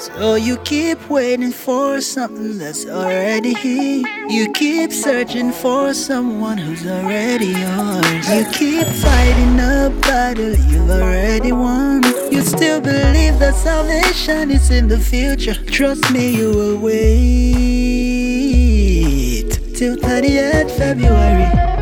So you keep waiting for something that's already here. You keep searching for someone who's already yours. You keep fighting a battle you've already won. You still believe that salvation is in the future. Trust me, you will wait till 30th February.